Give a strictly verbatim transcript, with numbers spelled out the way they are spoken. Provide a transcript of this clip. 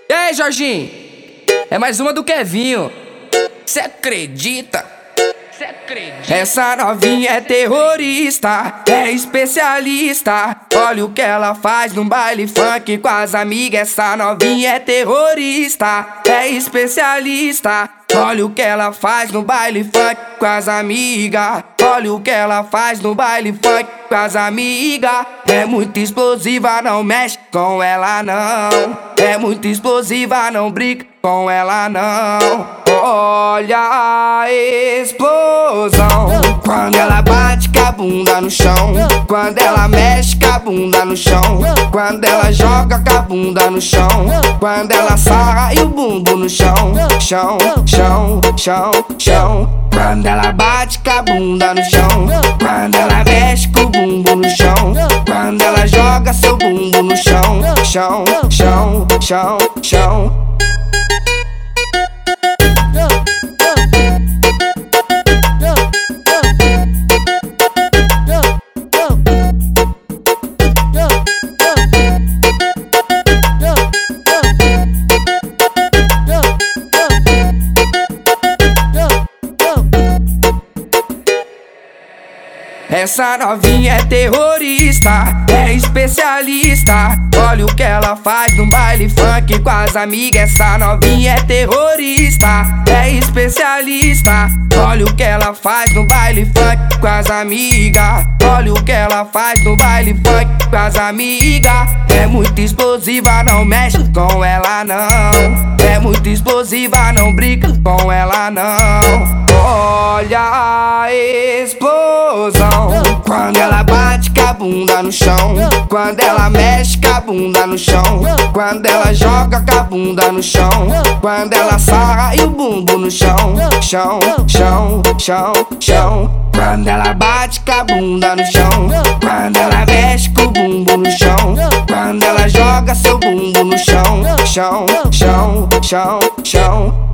E aí, Jorginho? É mais uma do Kevinho. Cê acredita? Cê acredita? Essa novinha é terrorista, é especialista. Olha o que ela faz no baile funk com as amigas. Essa novinha é terrorista, é especialista. Olha o que ela faz no baile funk com as amigas. Olha o que ela faz no baile funk com as amigas. É muito explosiva, não mexe com ela não. É muito explosiva, não brinca com ela não. Olha a explosão quando ela bate com a bunda no chão, quando ela mexe com a bunda no chão, quando ela joga com a bunda no chão, quando ela sarra e o bumbum no chão, chão, chão, chão, chão. Quando ela bate com a bunda no chão, quando ela mexe com o bumbum no chão, quando ela joga seu bumbum no chão, chão, chão, chão, chão. Essa novinha é terrorista, é especialista. Olha o que ela faz no baile funk com as amigas. Essa novinha é terrorista, é especialista. Olha o que ela faz no baile funk com as amigas. Olha o que ela faz no baile funk com as amigas. É muito explosiva, não mexe com ela não. É muito explosiva, não brinca com ela não. Olha a explosão quando ela bate com a bunda no chão, quando ela mexe com a bunda no chão, quando ela joga com a bunda no chão, quando ela sarra e o bumbum no chão, chão, chão, chão, chão. Quando ela bate com a bunda no chão, quando ela mexe com o bumbum no chão, quando ela joga seu bumbum no chão, chão, chão, chão, chão.